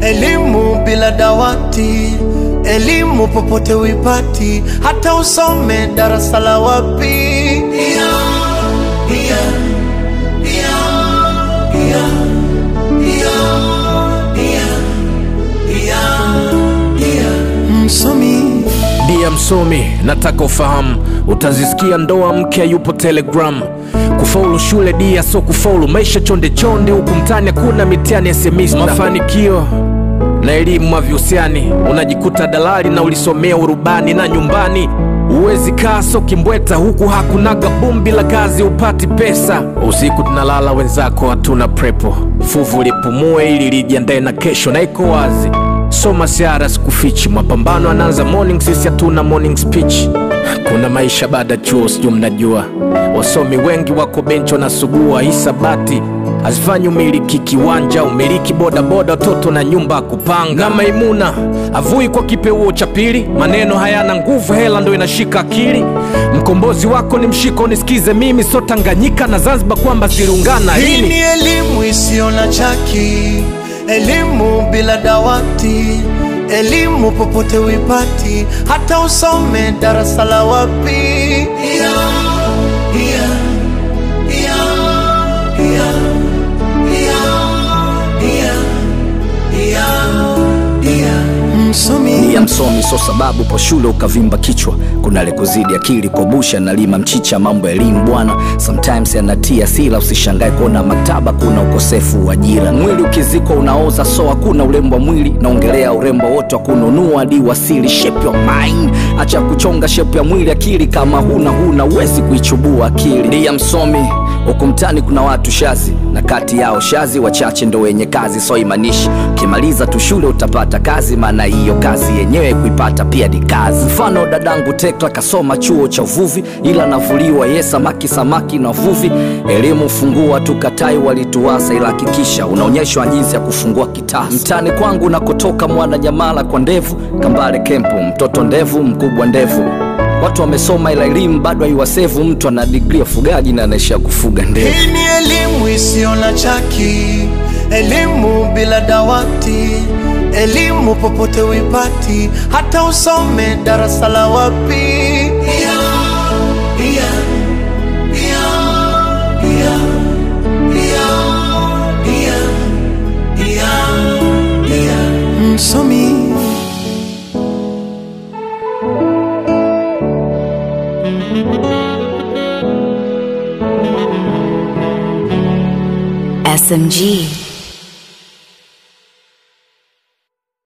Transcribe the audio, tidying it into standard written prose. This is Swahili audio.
Elimu bila dawati, elimu popote uipati, hata usome darasa la wapi. Msomi, Dia msomi, nataka ufahamu, utazisikia ndoa mke yupo Telegram. Kufaulu shule dia so kufaulu maisha chonde chonde, huku mtani kuna mitihani ya semester. Mafanikio na elimu mavyusiani, unajikuta dalali na ulisomea urubani, na nyumbani uwezi kaa so kimbweta, huku hakunaga bumbi la kazi upati pesa. Usiku tunalala wenzako hatuna prepo, fuvu lipumue ili lijiandae na kesho, na iko wazi soma siara sikufichi, mapambano anaanza morning, sisi hatuna morning speech. Kuna maisha baada chuo sijui mnajua, wasomi wengi wako bencho na subua. Hisabati hazifanyi umiliki kiwanja, umiliki boda boda, toto na nyumba kupanga. Na Maimuna avui kwa kipeuo cha pili, maneno hayana nguvu, hela ndo inashika akili. Mkombozi wako ni mshiko, nisikize mimi, so Tanganyika na Zanzibar kwamba ziliungana. Hii ni elimu isiyo na chaki, elimu bila dawati, elimu popote uipati, hata usome darasa la wapi. Dia msomi so sababu po shule ukavimba kichwa, kuna lekuzidi akili kwa busha na lima mchicha. Mambo ya elimu bwana sometimes yanatia sila, usishangae kuona maktaba kuna ukosefu wa ajira. Mwili ukizikwa unaoza so hakuna urembo wa mwili, naongelea urembo wote wa kununua hadi wasili. Shape your mind, acha kuchonga shape ya mwili, akili kama huna uwezi kuichubua akili. Dia msomi huku mtani kuna watu shazi, na kati yao shazi wachache ndo wenye kazi, so imanishi ukimaliza tu shule utapata kazi, maana hiyo kazi yenyewe kuipata pia ni kazi. Mfano dadangu Tekla kasoma chuo cha uvuvi, ila navuliwa ye samaki na uvuvi. Elimu fungua tukatai walituwasa, ila hakikisha unaonyeshwa jinsi ya kufungua kitasa. Mtani kwangu nakotoka mwana Nyamala kwa ndevu, Kambale Kempu mtoto ndevu mkubwa ndevu. Watu wamesoma ila elimu bado haiwasevu, mtu ana degree ya ufugaji na anaishia kufuga ndevu. Hii ni elimu isiyo na chaki, elimu bila dawati, elimu popote uipati, hata usome darasa la wapi. Msomi. SMG.